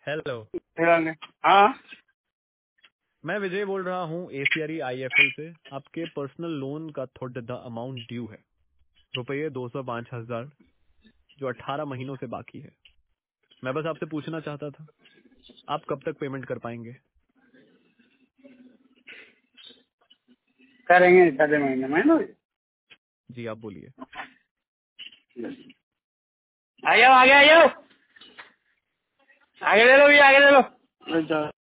Hello. हाँ मैं विजय बोल रहा हूँ एसीआरी आईएफएल से। आपके पर्सनल लोन का थोड़ा द अमाउंट ड्यू है, रुपये 205,000, जो 18 महीनों से बाकी है। मैं बस आपसे पूछना चाहता था, आप कब तक पेमेंट कर पाएंगे? करेंगे सारे महीने में ना। जी आप बोलिए। आ जाओ आगे, आ जाओ, आगे ले लो, ये आगे ले लो।